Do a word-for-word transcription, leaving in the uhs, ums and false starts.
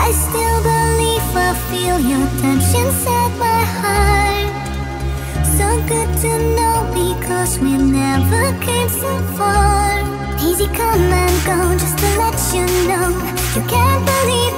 I still believe I feel your touch inside my heart. So good to know because we never came so far. Easy come and go just to let you know you can't believe